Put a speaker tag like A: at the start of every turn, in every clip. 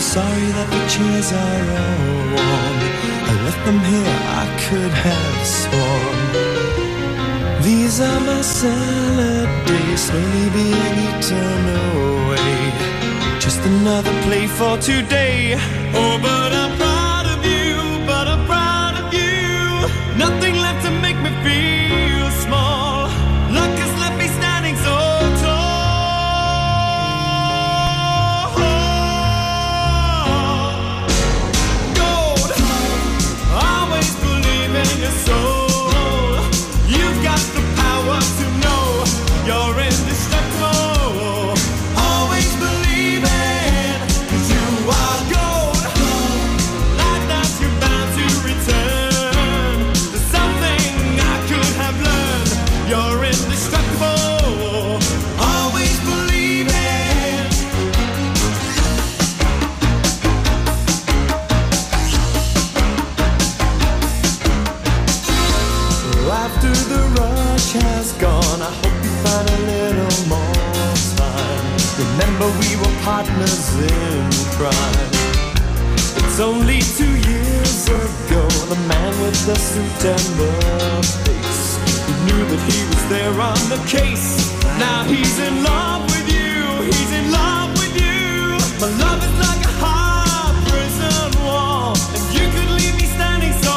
A: sorry that the chairs are all warm. I left them here, I could have sworn. These are my salad days, slowly being eaten away. Just another play for today. Oh, but I'm proud of you, but I'm proud of you. Nothing left to make me feel small. Luck has left me standing so your soul. You've got the power to know you're indestructible. Always believe it, 'cause you are gold. Like that you're bound to return. There's something I could have learned. You're indestructible. Always believe it. After the rush has gone, I hope you find a little more time. Remember we were partners in crime. It's only 2 years ago, the man with the suit and the face, who knew that he was there on the case. Now he's in love with you, he's in love with you. My love is like a hard prison wall, and you could leave me standing so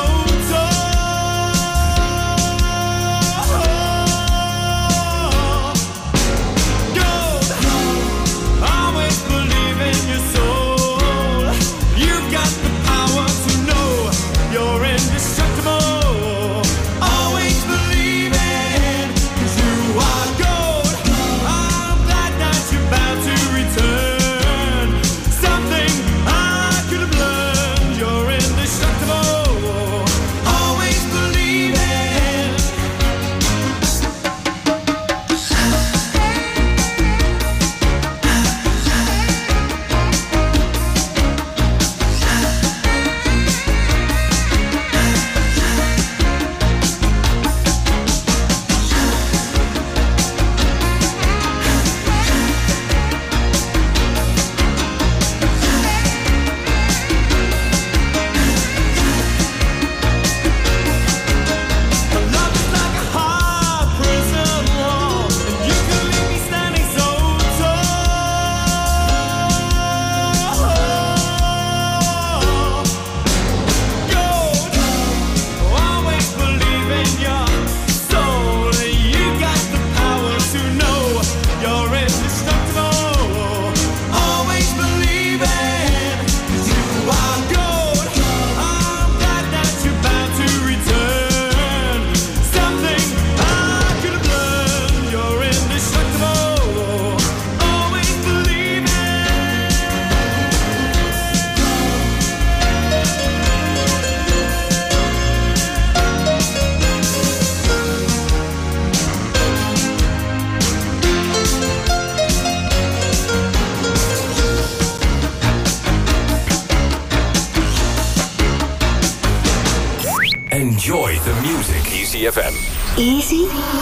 B: Enjoy the music. Easy FM.
C: Easy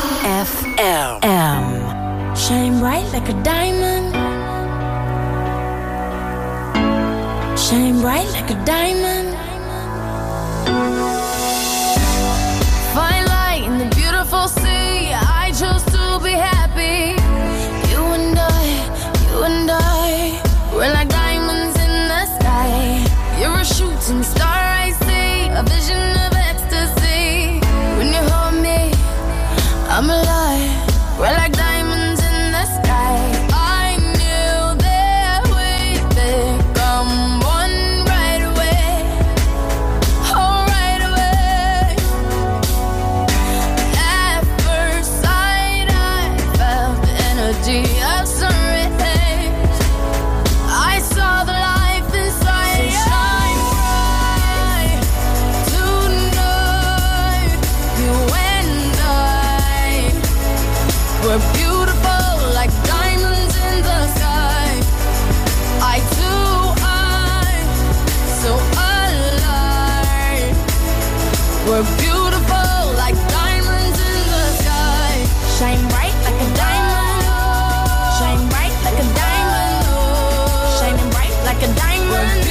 C: FM.
D: Shine bright like a diamond. Shine bright like a diamond. Fine light in the beautiful sea. I chose to be happy. You and I, we're like diamonds in the sky. You're a shooting star, I see, a vision of ecstasy. When you hold me, I'm alive. We're like diamonds in the sky. I knew that we'd become one right away. Oh, right away. At first sight, I felt the energy of sun rays. I saw the life inside. So shine bright tonight. You and I, we're beautiful like diamonds in the sky. I too, so alive. We're beautiful like diamonds in the sky. Shine bright like a diamond. Shine bright like a diamond. Shining bright like a diamond.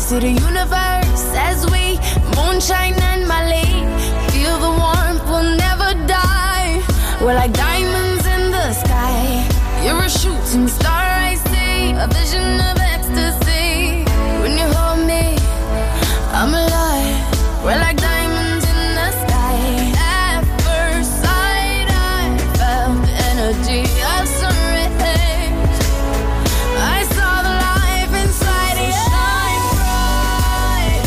D: to the universe as we moonshine and Mali. Feel the warmth, we'll never die. We're like diamonds in the sky. You're a shooting star, I see. A vision of ecstasy. When you hold me, I'm alive. We're like diamonds in the sky. At first sight, I felt the energy of sun rays. I saw the life inside you. Shine bright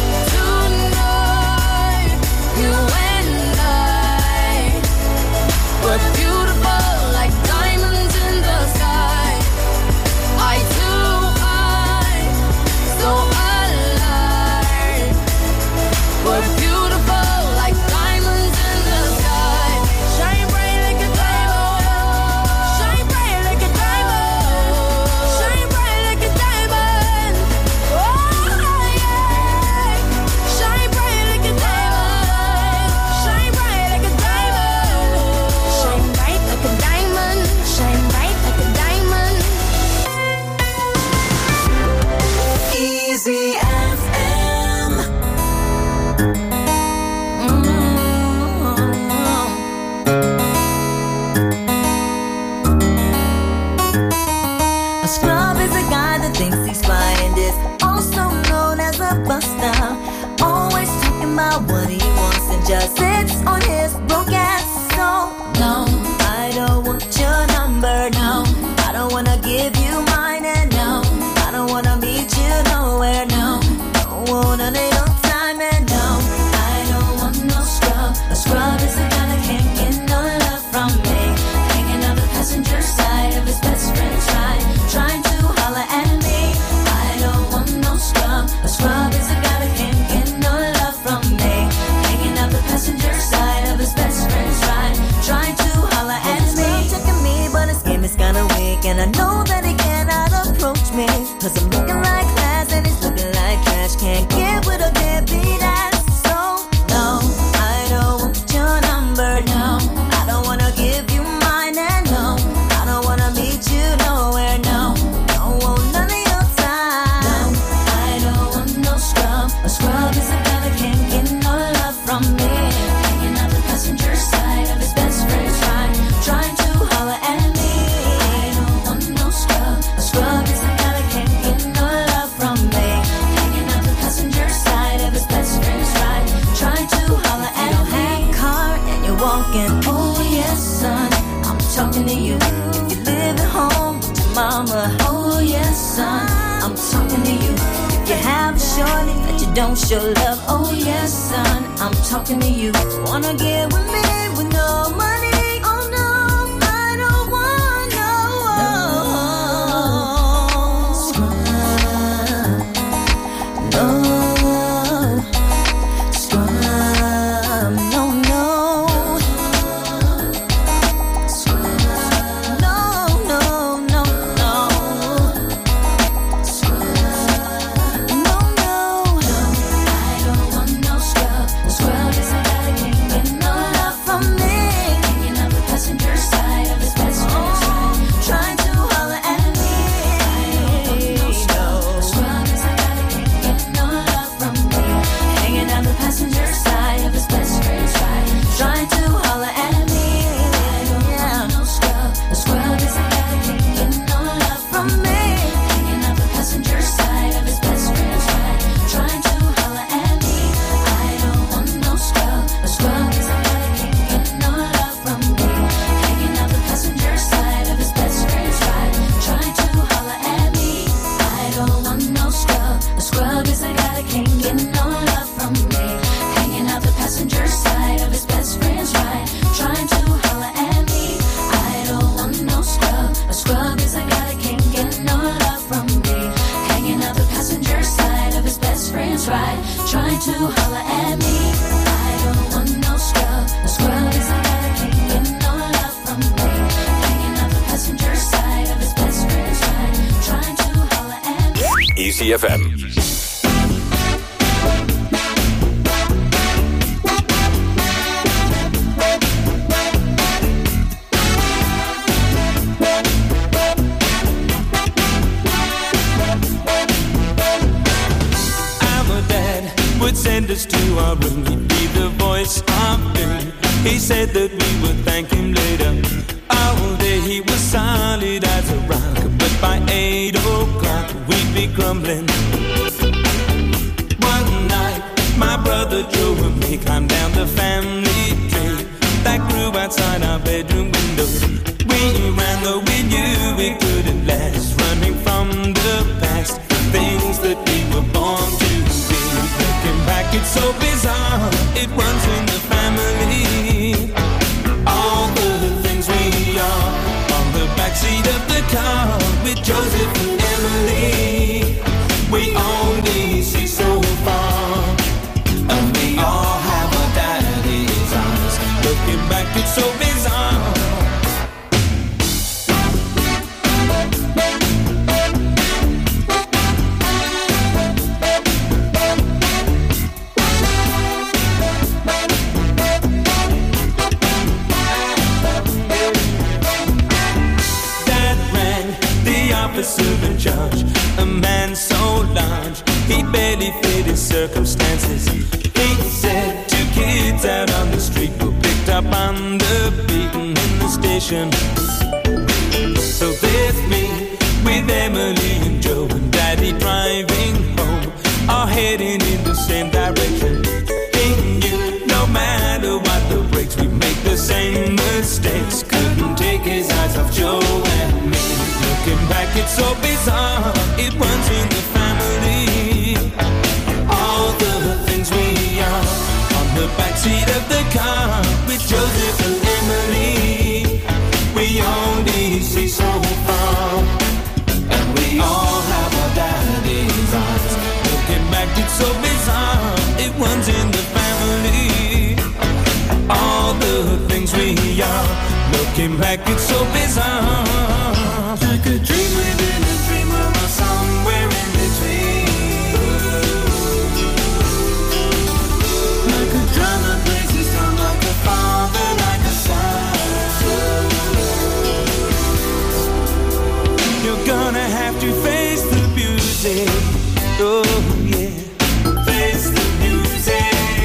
D: tonight. You and I were beautiful like diamonds in the sky. Eye to eye, so alive. We're beautiful like diamonds in the sky. Shine bright like a diamond. Shine bright like a diamond. Shine bright like a diamond. Oh yeah. Shine bright like a diamond. Shine bright like a diamond. Shine bright like a diamond. Shine bright like a diamond.
C: Easy FM.
E: A scrub is a guy that thinks he's fly and is also known as a buster. Always talking about what he wants and just sits on his broke ass. So no, I don't want your number. No, I don't wanna give you mine. And no, I don't wanna meet you nowhere. No, don't want none of your time. And no, I don't want no scrub. A scrub is a guy that can't get no love from me. Hanging on the passenger side of his best friend's ride, trying to holler at me. I don't want no scrub. A scrub is a guy that can't get no love from me. Hanging out the passenger side of his best friend's ride, trying to holler at me. Checking me, but his game is kinda weak, and I know that he cannot approach me. 'Cause I'm looking like glass and he's looking like trash. Can't get with a deadbeat ass. So no, I don't want your number. No, I don't wanna give you mine. And no, I don't wanna meet you nowhere. No, don't want none of your time. No, I don't want no scrub. A scrub is a guy that can't get no love from me. Hanging out the passenger side of his best friend's ride, trying to holler at me. I don't want no scrub. A scrub is a guy that can't get no love from me. Hanging out the passenger side of his best friend's ride, trying to holler at me. You don't have a car and you're walking. Oh yes, son, I'm talking to you. If you live at home with your mama. Oh yes, son, I'm talking to you. If you have a shorty that you don't show love. Oh yes, son, I'm talking to you. Wanna get with me with no money? Oh no, I don't want no scrub. No scrub. No, no. Scrub. No, no, no, no. Scrub. No, no. I don't want no scrub. A scrub is a guy that can't get no love from me. Hanging out the passenger side of his best friend's ride, trying to holler at me. I don't want no scrub. A scrub is a guy that can't get no love from me. Hanging out the passenger side of his best friend's ride, trying to holler at me. I don't want no scrub. A scrub is a guy that can't get no love from me. Hanging out the passenger side of his best friend's ride, trying to holler at me. I don't want no scrub. A scrub is a guy that can't get no love from me. Hanging out the passenger side of his best friend's ride, trying to holler at me. I don't want no scrub. A scrub is a guy that can't get no love from me. Hanging out the passenger side of his best friend's ride, trying to holler at me. I don't want no scrub. A scrub is a guy that can't get no love from me. Hanging out the passenger side of his best friend's ride, trying to holler at me. I don't want no scrub. A scrub is a guy that can't get no love from me. Hanging out the passenger side of his best friend's ride, trying to holler at me.
B: Easy FM.
A: send us to our room. He'd be the voice of doom. He said that we would thank him later. All day he was solid as a rock, but by 8 o'clock we'd be crumbling. One night my brother Joe and me climbed down the family tree that grew outside our bedroom window. We ran though we knew we couldn't last, running from the past, the things that we were born to be. Looking back, it's so bizarre, it runs in the family. All the things we are on the backseat of the car with Joseph and Emily. We only see so far, and we all have our daddy's eyes. Looking back, it's so bizarre. Officer in charge, a man so large he barely fit his circumstances. He said 2 kids out on the street were picked up on the beaten in the station. So there's me with Emily and Joe and Daddy driving home, all heading in the same direction. He knew no matter what the brakes, we make the same mistakes. Couldn't take his eyes off Joe and me. Looking back, it's so bizarre, it runs in the family. All the things we are on the backseat of the car with Joseph and Emily. We only see so far, and we all have our daddy's eyes. Looking back, it's so bizarre, it runs in the family. All the things we are, looking back, it's so bizarre. Like a dream within a dream, or somewhere in between. Like a drama plays its song, like a father, like a son. You're gonna have to face the music. Oh yeah, face the music.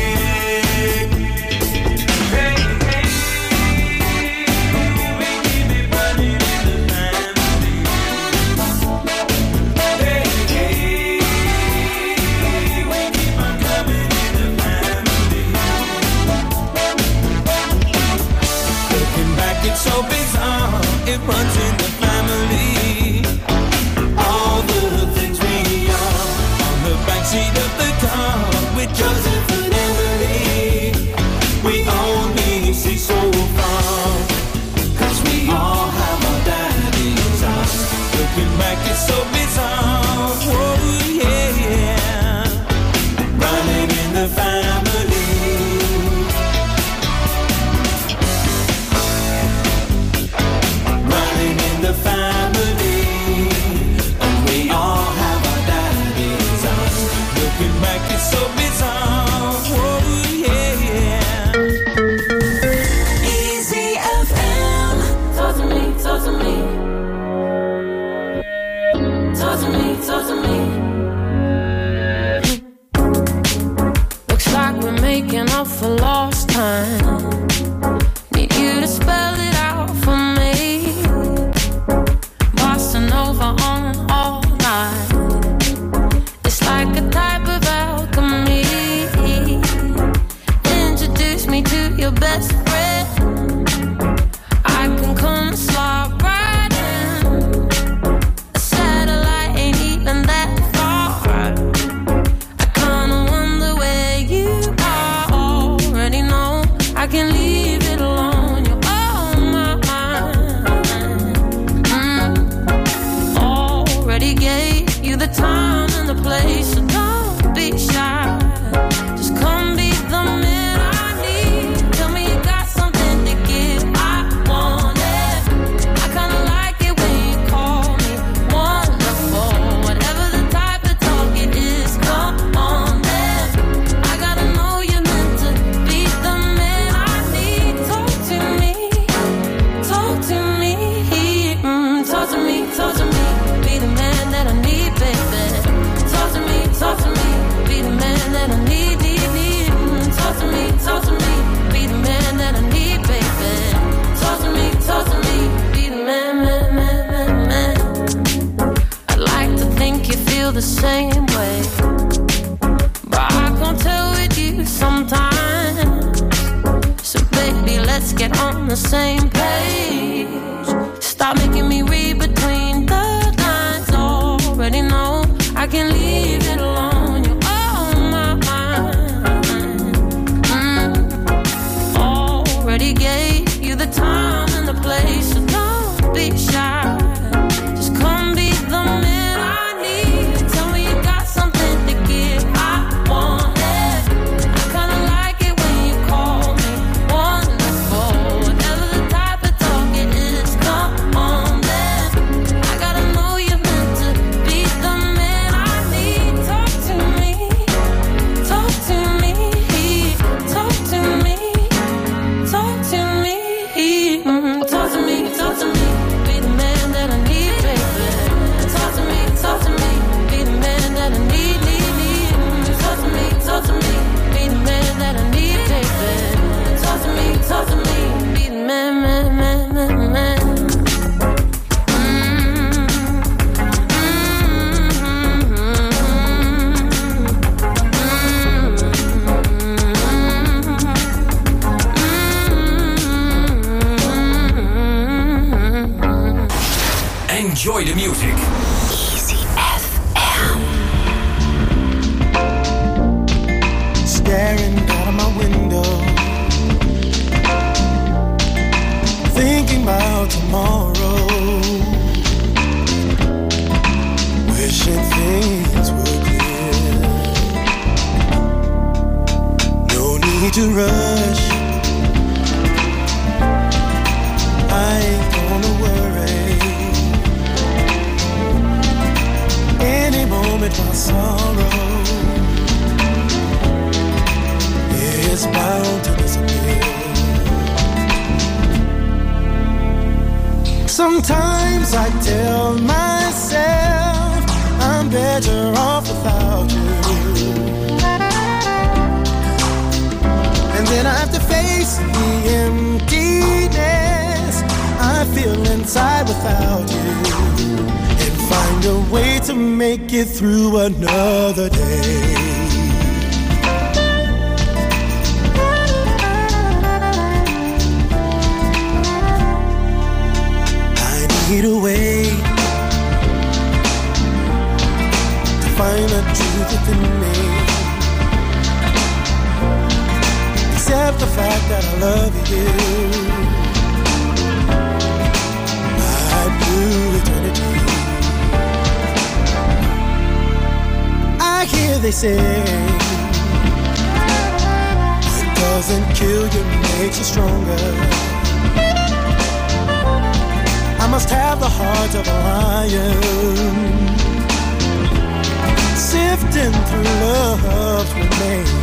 A: It's so bizarre, it runs in the family. All the things we are on the backseat of the car with Joseph and Emily. We only see so far, 'cause we all have our daddy's eyes. Looking back, it's so bizarre. Oh yeah, yeah. Running in the family. The family, and we all have our daddy's eyes. Looking back, it's so bizarre. Oh yeah, yeah.
C: Easy FM. Talk to me, talk to me. Talk to me, talk to me.
D: Looks like we're making up for lost time. Need you to spell it out for me. Over on all night. It's like a type of alchemy.
C: the same page. Stop making me read between the lines. Already know I can leave it alone. You're on my mind. Already gave you the time and the place, so don't be shy. Just come be the man I need. Tell me you got something to give. I want it. I kinda like it when you call me wonderful. Never the type to talk, it is. Come on then. I gotta know you're meant to be the man I need. Talk to me. Talk to me. Talk to me. Talk to me. Talk to me. Talk to me. Be the man that I need, baby. Talk to me. Talk to me. Be the man that I need. Talk to me. Talk to me. Be the man that I need, baby. Talk to me. Talk to me. Be the man.
B: Enjoy the music.
A: Staring out of my window, thinking about tomorrow, wishing things were clear. No need to rush, I ain't gonna worry. Any moment my sorrow is bound to disappear. Sometimes I tell myself I'm better off without you, and then I have to face the emptiness I feel inside without you, and find a way to make it through another day. Need a way to find the truth within me, accept the fact that I love you, my blue eternity. I hear they say what doesn't kill you makes you stronger. I must have the heart of a lion, sifting through love's remains.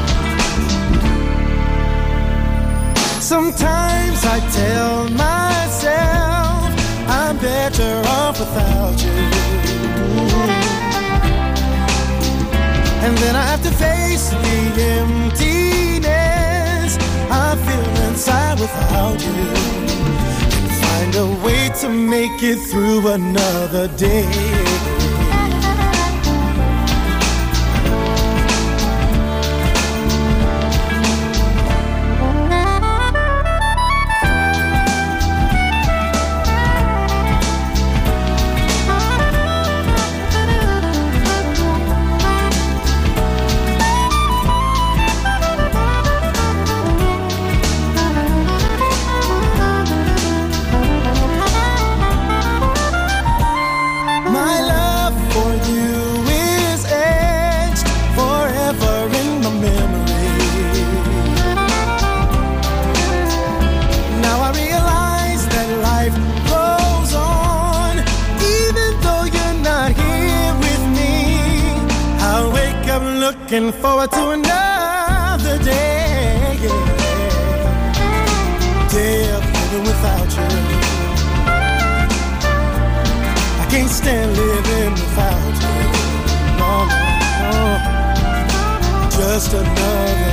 A: Sometimes I tell myself I'm better off without you, and then I have to face the emptiness I feel inside without you, find a way to make it through another day. Looking forward to another day, day of living without you. I can't stand living without you. No, no, no. Just another day.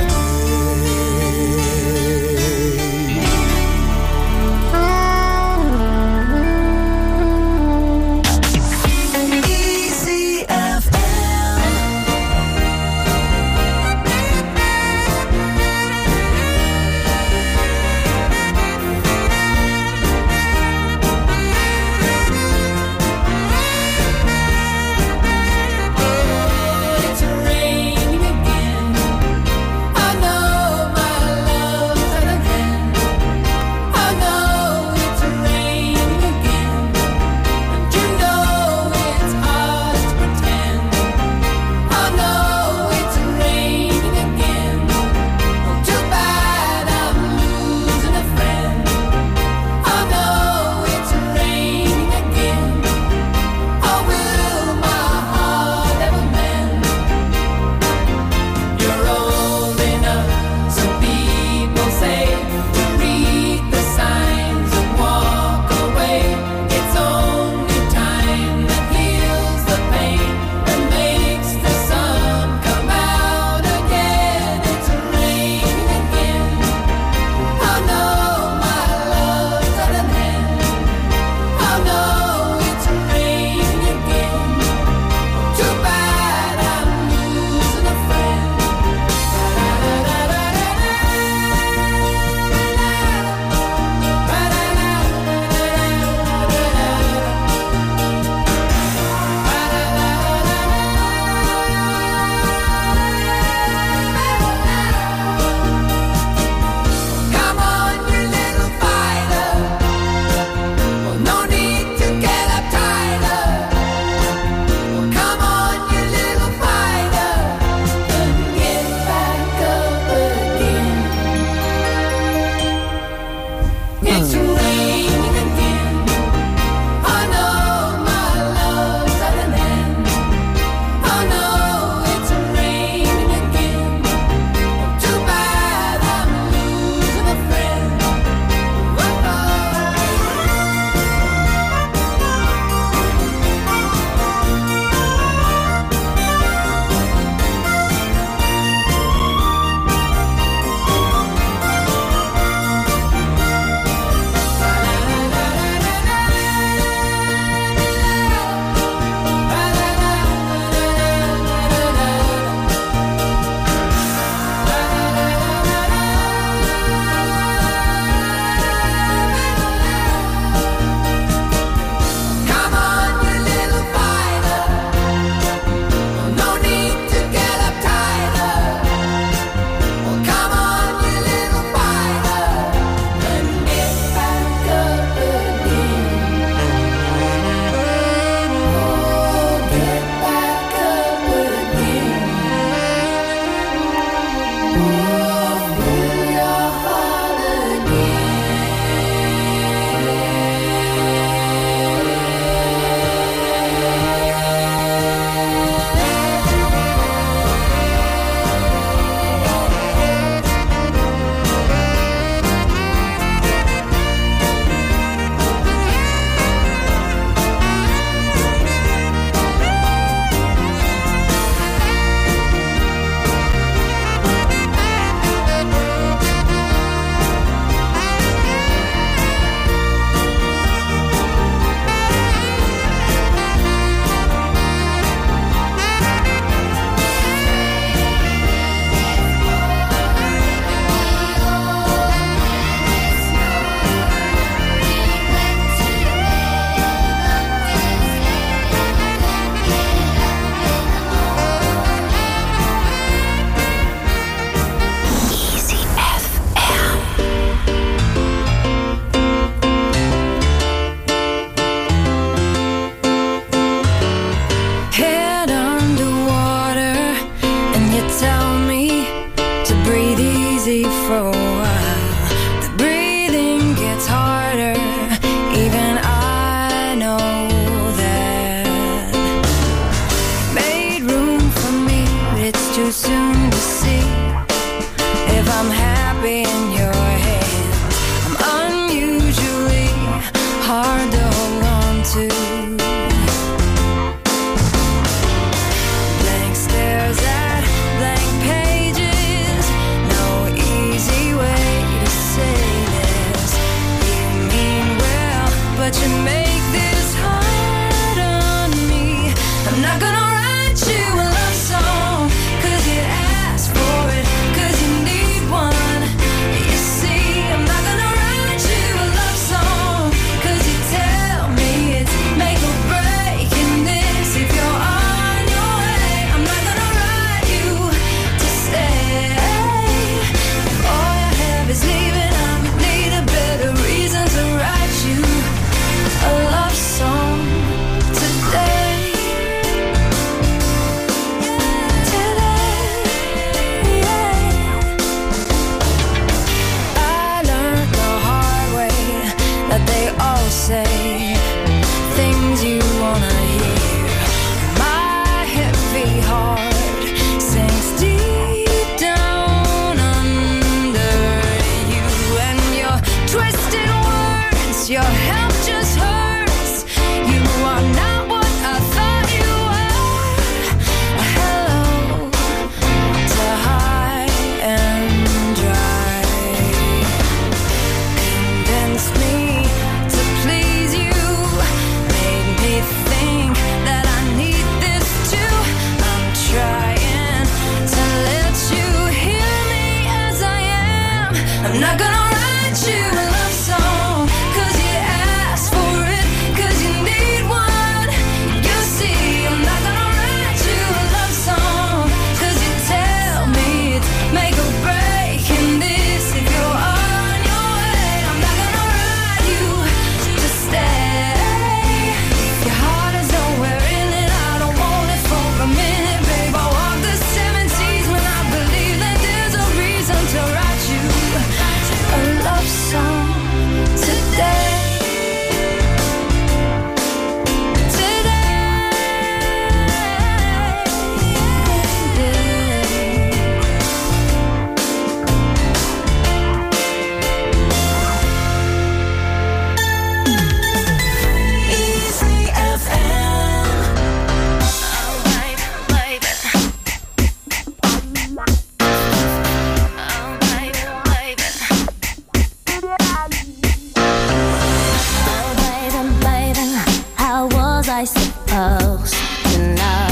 F: too soon to see if I'm happy in your hands. I'm unusually hard to hold on to. Blank stares at blank pages. No easy way to say this. You mean well, but you make this hard on me. I'm not gonna write you a love song, 'cause you asked for it, 'cause you need one. You see, I'm not gonna write you a love song, 'cause you tell me it's make or break in this. If you're on your way, I'm not gonna write you to stay. If all you have is leaving, I need a better reason to write you a love song today. They all say things you wanna hear. My heavy heart sinks deep down under you, and your twisted words, your help just hurts. You are not what I thought you were. Hello to high and dry. Convinced me to please you, made me think that I need this too. I'm trying to let you hear me as I am. I'm not gonna write you a love song, 'cause you asked for it, 'cause you need one. You see, I'm not gonna write you a love song, 'cause you tell me it's make or break in this. If you're on your way, I'm not gonna write you to stay. Your heart is nowhere in it, I don't want it for a minute, babe. I walk the 7 seas when I believe that there's a reason to write you a love song today.
E: Easy FM.
F: Alright, baby. Alright, baby.
D: Oh, baby, baby, how was I supposed to know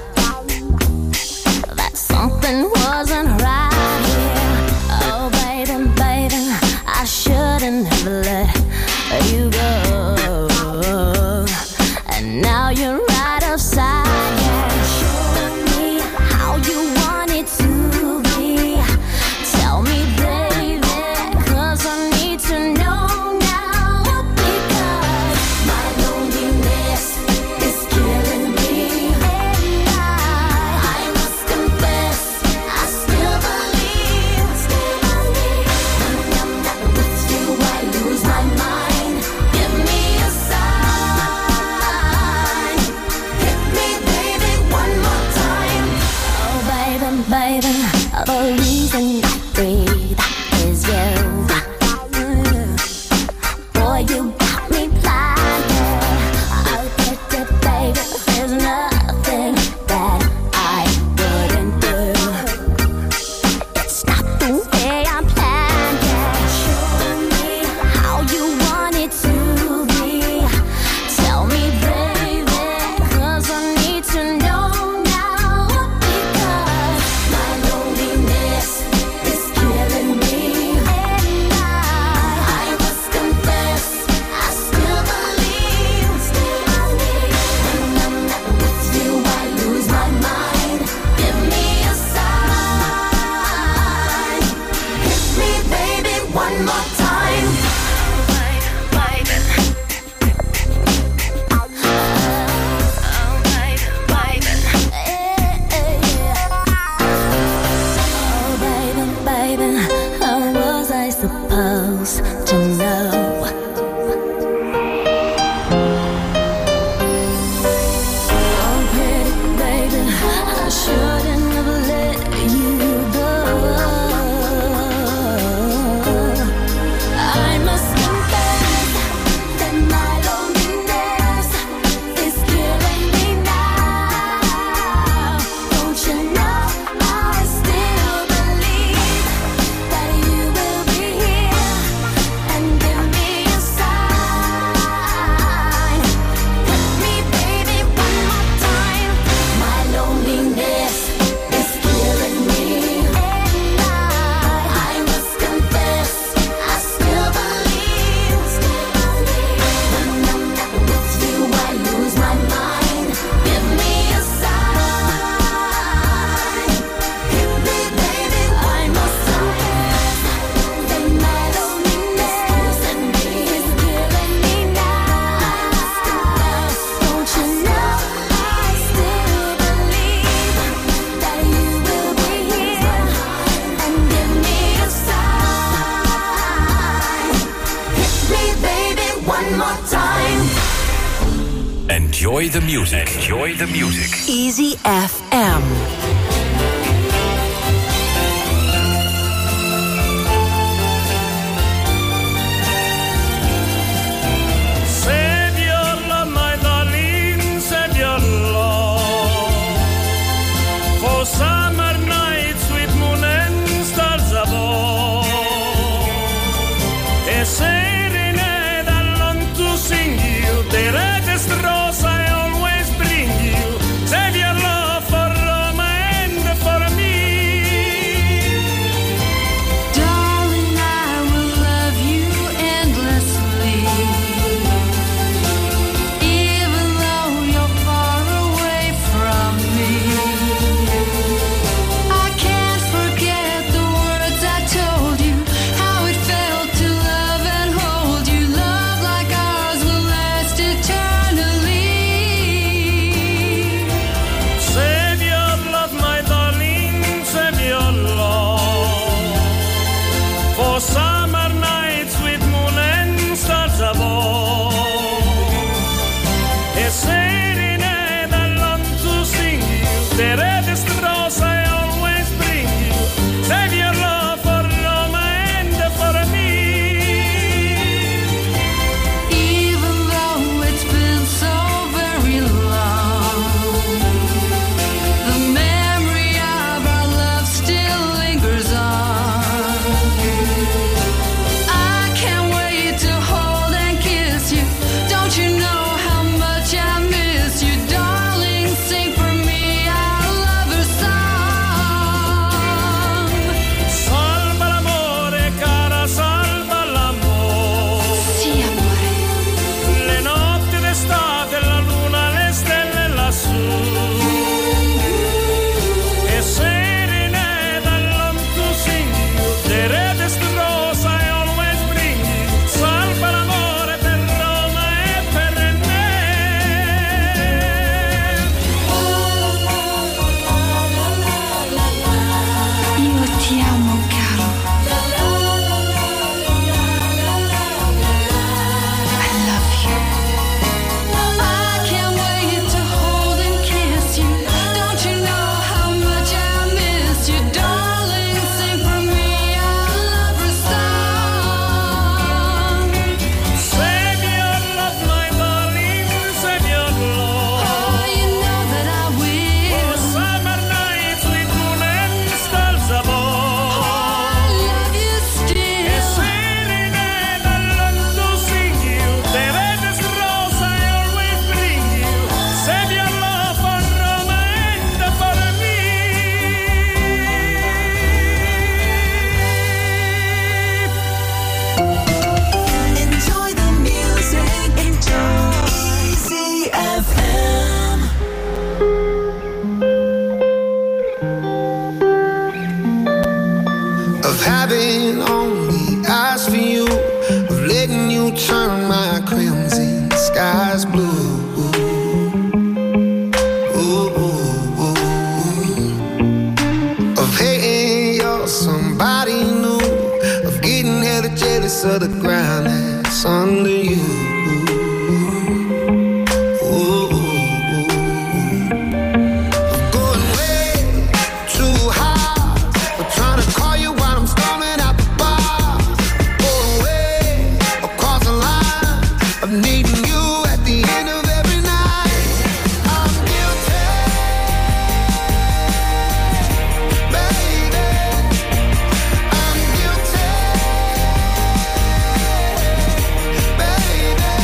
D: that something wasn't right here? Oh, baby, baby, I shouldn't have let you go. And now you're right outside. Yeah, show me how you want it to be. Tell me, baby, 'cause I need to know now. Because my loneliness is killing me, and I must confess, I still believe. When I'm not with you, I lose my mind. Give me a sign. Hit me, baby, one more time. Oh, baby, baby, the reason I breathe is you. Boy, you got me blinded. I'll get it, baby. There's nothing that I wouldn't do. It's not the way I planned it. Show me how you want it to be. Tell me, baby, 'cause I need to know now. Because my loneliness is
B: Enjoy the music. Enjoy the music.
G: Easy FM.
A: Summer nights with moon and stars above, a serenade alone to sing you, the reddest rose I always bring you. Save your love for Roma and for me.
F: Darling, I will love you endlessly, even though you're far away from me.
A: Summer nights with moon and stars above, a serenade alone to sing you, the reddest rose I always bring you. Save your love for Roma and for me.
F: Even though it's been so very long, the memory of our love still lingers on.
H: Having only eyes for you, of letting you turn my crimson skies blue. Of hating you're somebody new, of getting hella jealous of the ground that's under you.
A: Baby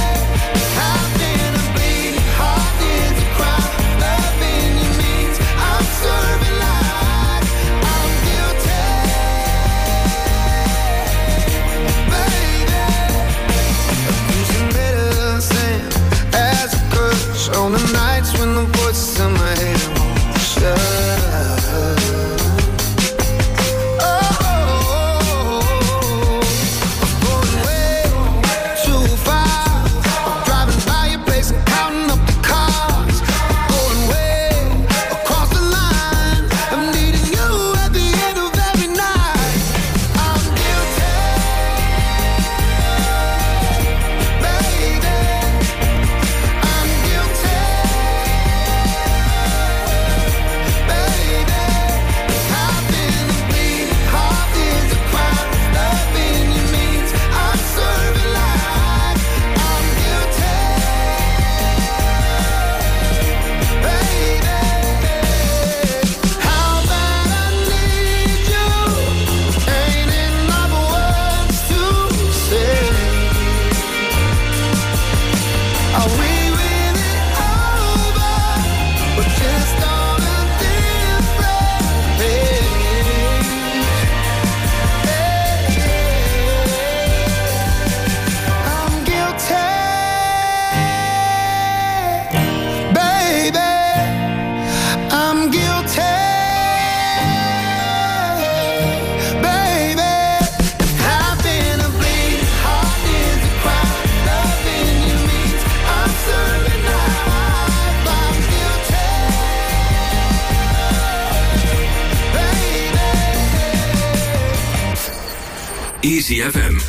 B: Easy FM.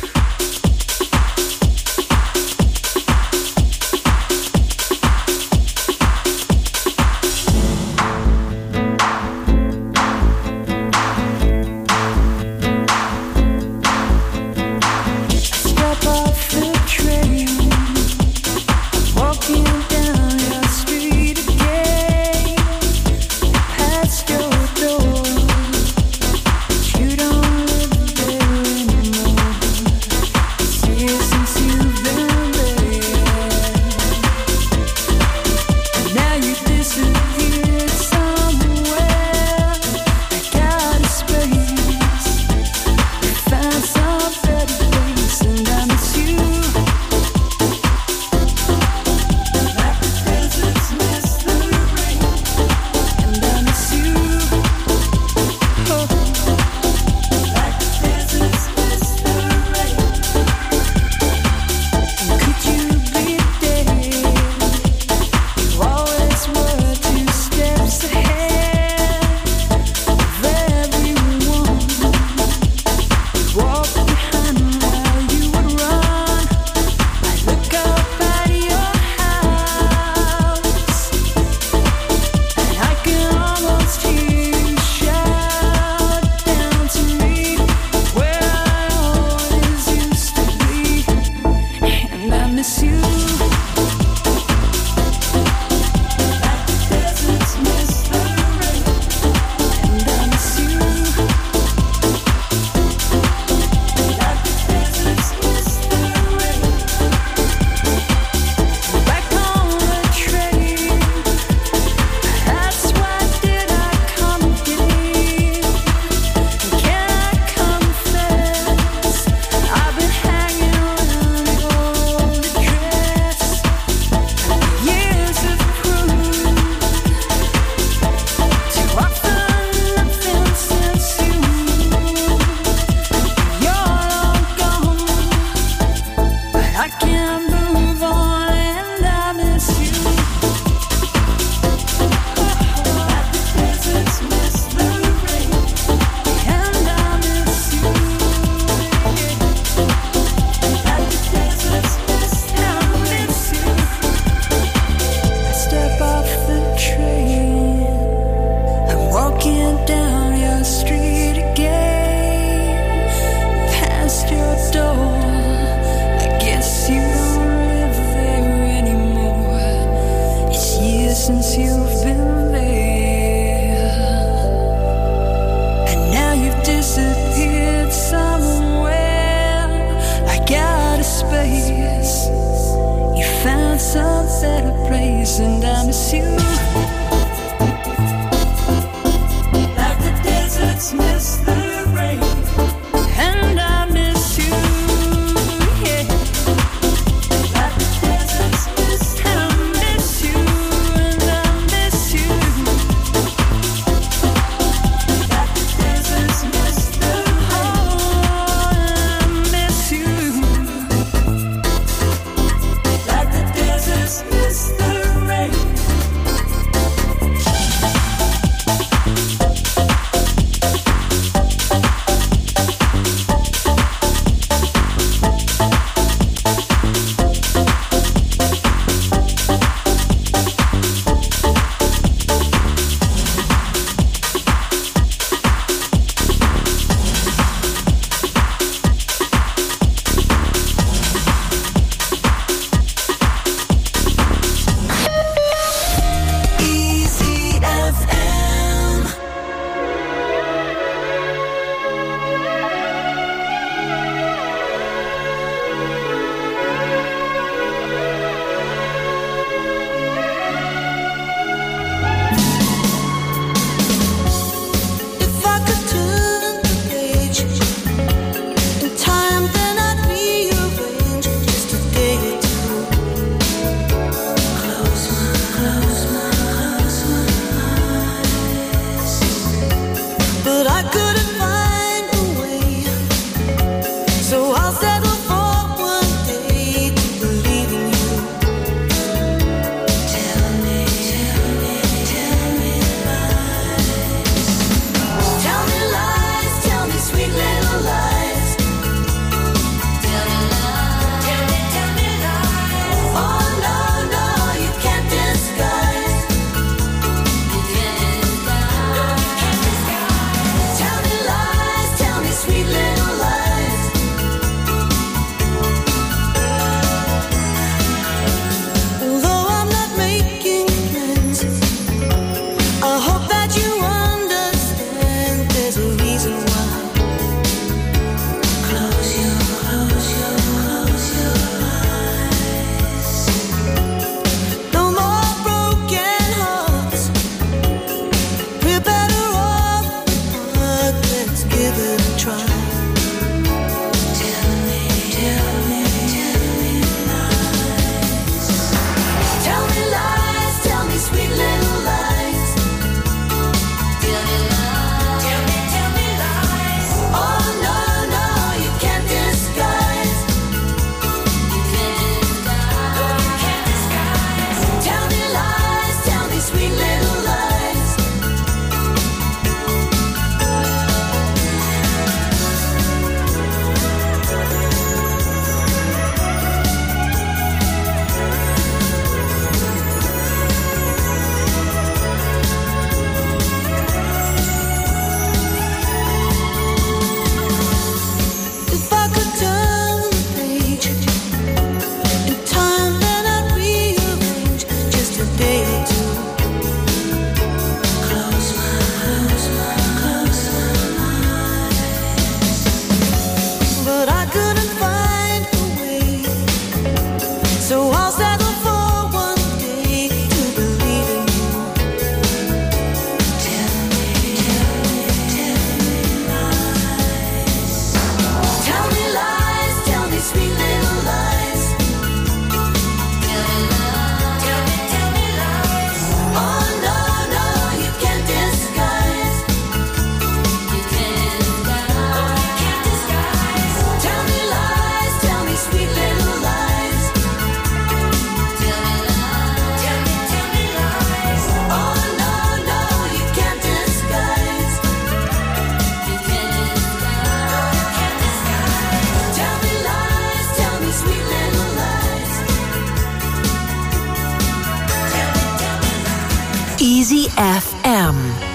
G: ZFM.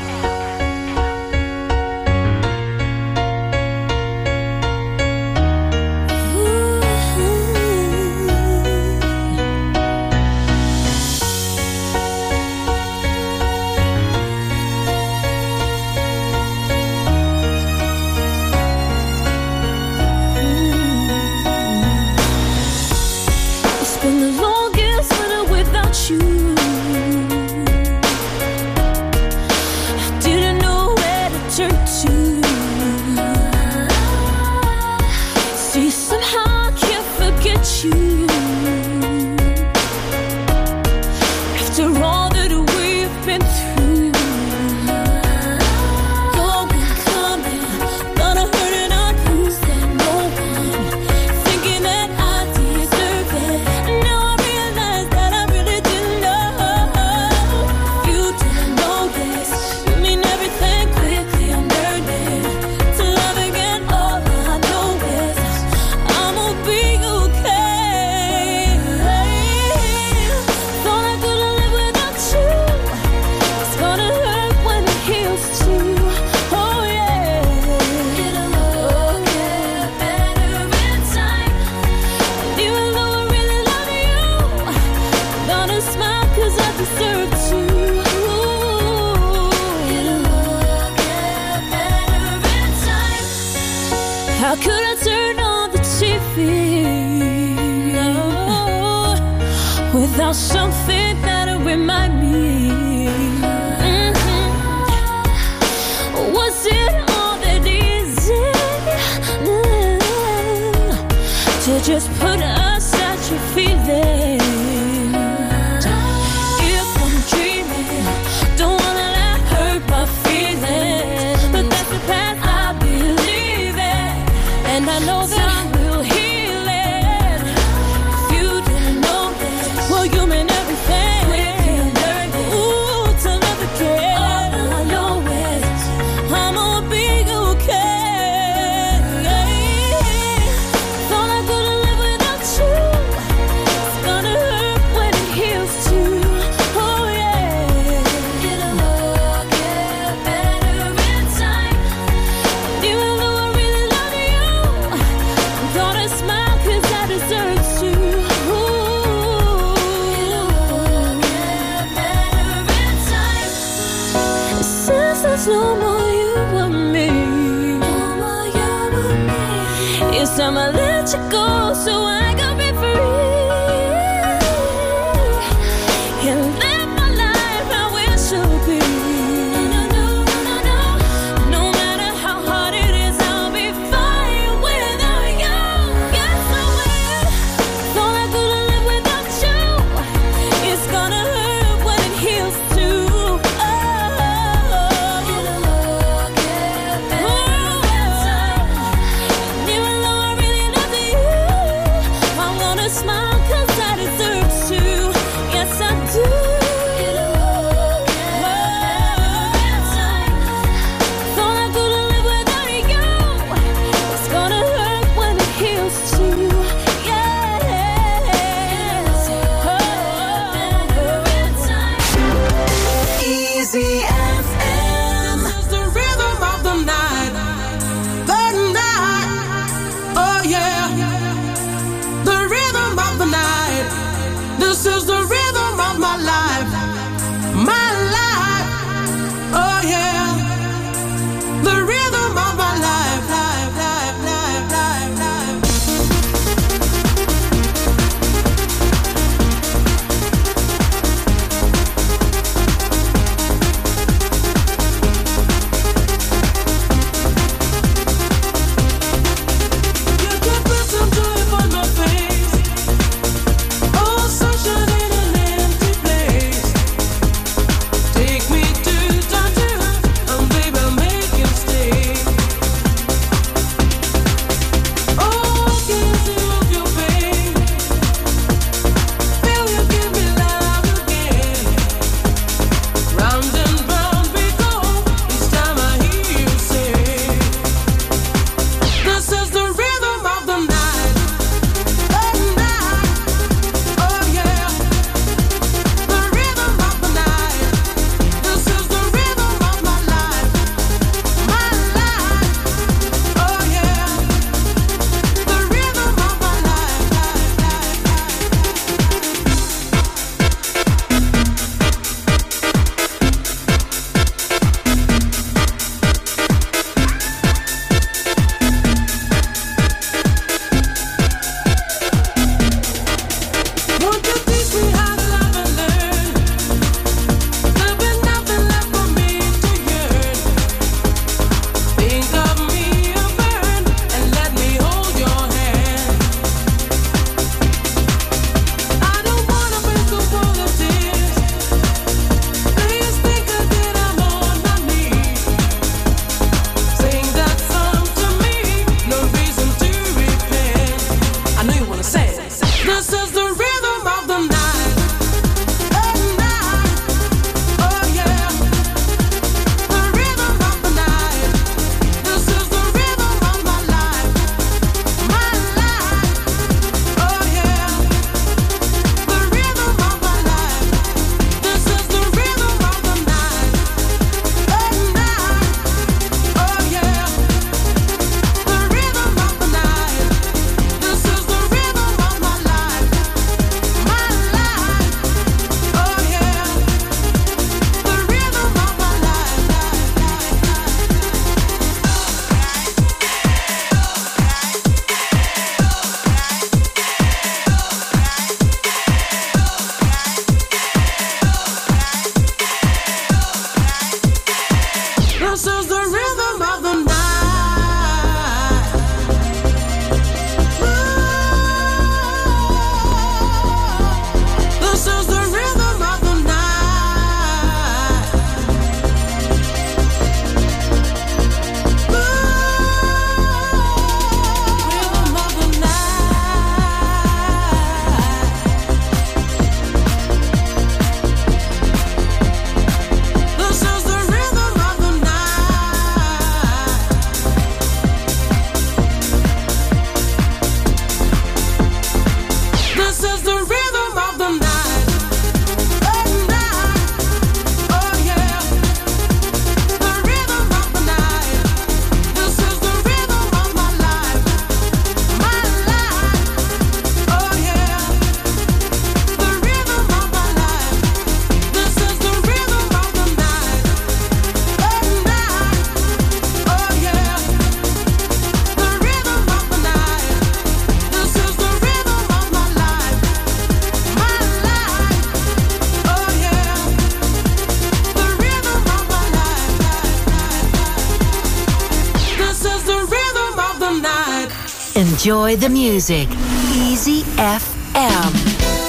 I: How could I turn on the TV without something that'll remind me? Was it all that easy to just put aside your feelings? If I'm dreaming, don't wanna let hurt my feelings, but that's the path I believe in, and I know that time will heal it. If you didn't know this, well, you mean everything. Ooh, to love again. All I know is I'ma be okay. Thought I couldn't live without you. It's gonna hurt when it heals too. Oh yeah. It'll get better in time. Even though I really love you, I'm gonna smile 'cause I deserve to. It'll get better in time. Since there's no more you and me, it's time I let you go so I can be free and live my life how it should be. No matter how hard it is, I'll be fine without you. Yes, I will. Thought I couldn't live without you. It's gonna hurt when it heals too. Oh, it'll get better in time. Even though I really love you,
G: Enjoy the music. Easy FM.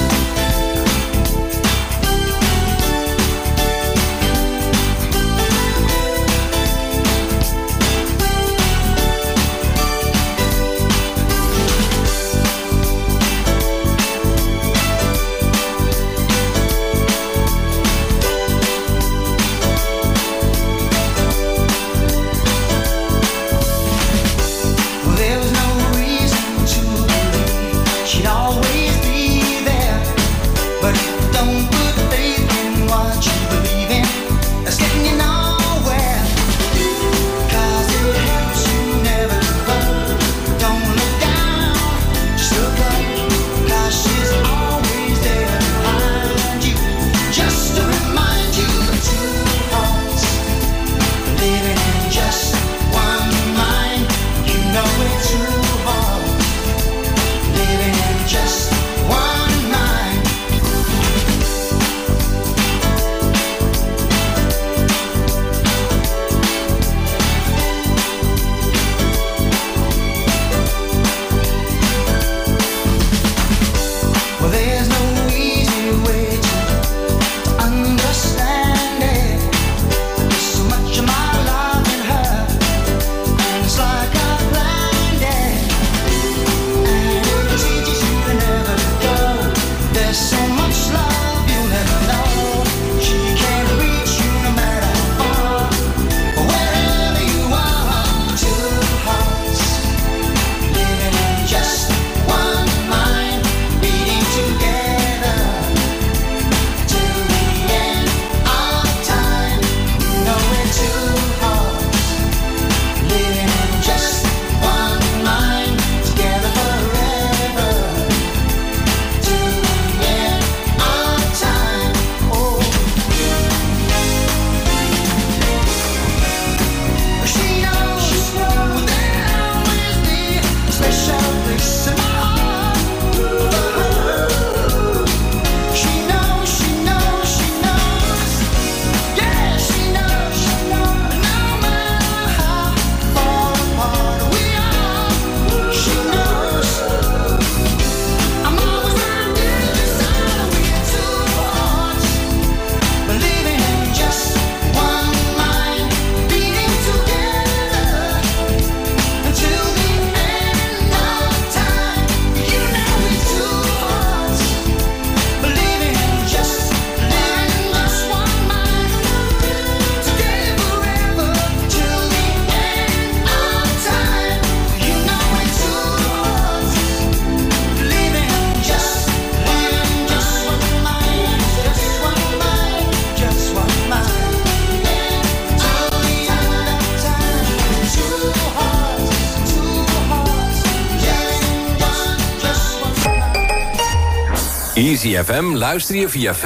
B: Easy FM luister je via 95.5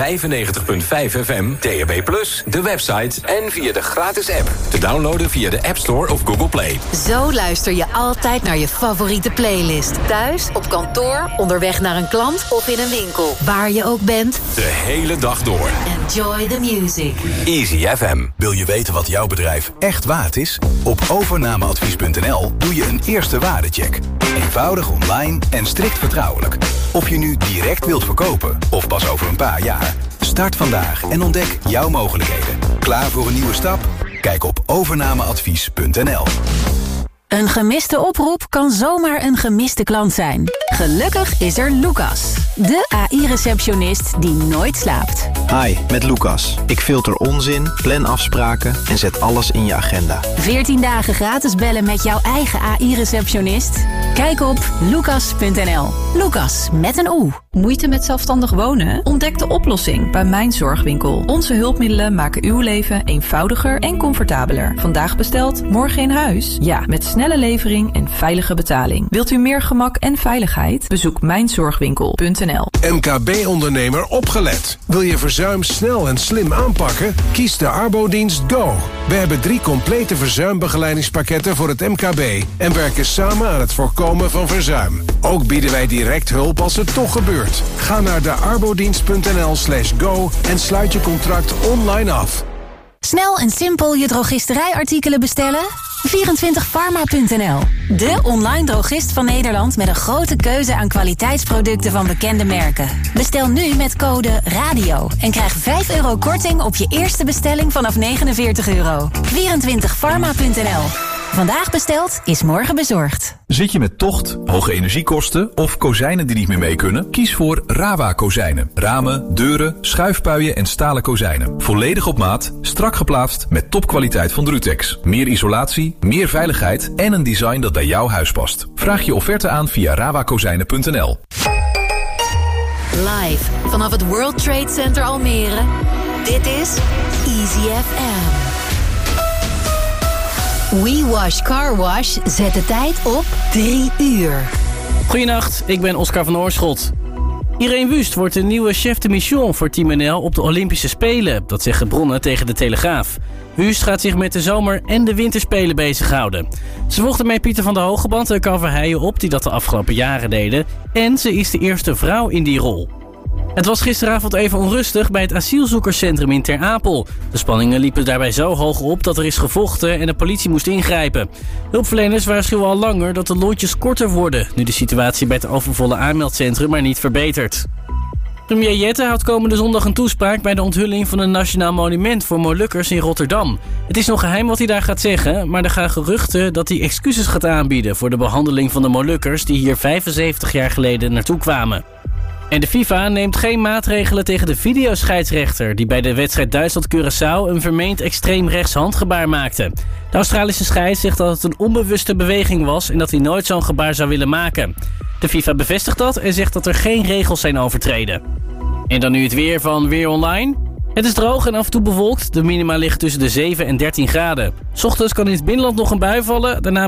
B: FM, DAB+, de website en via de gratis app. Te downloaden via de App Store of Google Play.
G: Zo luister je altijd naar je favoriete playlist. Thuis, op kantoor, onderweg naar een klant of in een winkel. Waar je ook bent.
B: De hele dag door.
G: Enjoy the music.
B: Easy FM.
J: Wil je weten wat jouw bedrijf echt waard is? Op overnameadvies.nl doe je een eerste waardecheck. Eenvoudig online en strikt vertrouwelijk. Of je nu direct wilt verkopen of pas over een paar jaar. Start vandaag en ontdek jouw mogelijkheden. Klaar voor een nieuwe stap? Kijk op overnameadvies.nl.
K: Een gemiste oproep kan zomaar een gemiste klant zijn. Gelukkig is er Lucas, de AI-receptionist die nooit slaapt.
L: Hi, met Lucas. Ik filter onzin, plan afspraken en zet alles in je agenda.
K: 14 dagen gratis bellen met jouw eigen AI-receptionist? Kijk op lucas.nl. Lucas met een O.
M: Moeite met zelfstandig wonen? Ontdek de oplossing bij Mijn Zorgwinkel. Onze hulpmiddelen maken uw leven eenvoudiger en comfortabeler. Vandaag besteld, morgen in huis? Ja, met snelle levering en veilige betaling. Wilt u meer gemak en veiligheid? Bezoek mijnzorgwinkel.nl.
N: MKB-ondernemer opgelet. Wil je verzuim snel en slim aanpakken? Kies de Arbodienst Go. We hebben 3 complete verzuimbegeleidingspakketten voor het MKB en werken samen aan het voorkomen van verzuim. Ook bieden wij direct hulp als het toch gebeurt. Ga naar de arbodienst.nl/go en sluit je contract online af.
K: Snel en simpel je drogisterijartikelen bestellen? 24pharma.nl, de online drogist van Nederland met een grote keuze aan kwaliteitsproducten van bekende merken. Bestel nu met code RADIO en krijg €5 korting op je eerste bestelling vanaf €49. 24pharma.nl. Vandaag besteld is morgen bezorgd.
J: Zit je met tocht, hoge energiekosten of kozijnen die niet meer mee kunnen? Kies voor Rawa kozijnen. Ramen, deuren, schuifpuien en stalen kozijnen. Volledig op maat, strak geplaatst met topkwaliteit van Drutex. Meer isolatie, meer veiligheid en een design dat bij jouw huis past. Vraag je offerte aan via rawakozijnen.nl.
G: Live vanaf het World Trade Center Almere. Dit is Easy FM. We Wash Car Wash zet de tijd op 3 uur.
O: Goedenacht, ik ben Oscar van Oorschot. Irene Wust wordt de nieuwe chef de mission voor Team NL op de Olympische Spelen. Dat zeggen bronnen tegen de Telegraaf. Wust gaat zich met de zomer- en de winterspelen bezighouden. Ze volgt ermee Pieter van der Hogeband en Kan Verheijen op, die dat de afgelopen jaren deden. En ze is de eerste vrouw in die rol. Het was gisteravond even onrustig bij het asielzoekerscentrum in Ter Apel. De spanningen liepen daarbij zo hoog op dat er is gevochten en de politie moest ingrijpen. Hulpverleners waarschuwen al langer dat de lontjes korter worden, nu de situatie bij het overvolle aanmeldcentrum maar niet verbetert. Premier Jette houdt komende zondag een toespraak bij de onthulling van een nationaal monument voor Molukkers in Rotterdam. Het is nog geheim wat hij daar gaat zeggen, maar er gaan geruchten dat hij excuses gaat aanbieden voor de behandeling van de Molukkers die hier 75 jaar geleden naartoe kwamen. En de FIFA neemt geen maatregelen tegen de videoscheidsrechter die bij de wedstrijd Duitsland-Curaçao een vermeend extreem rechts handgebaar maakte. De Australische scheids zegt dat het een onbewuste beweging was en dat hij nooit zo'n gebaar zou willen maken. De FIFA bevestigt dat en zegt dat er geen regels zijn overtreden. En dan nu het weer van Weer Online. Het is droog en af en toe bewolkt. De minima ligt tussen de 7 en 13 graden. 's Ochtends kan in het binnenland nog een bui vallen. Daarna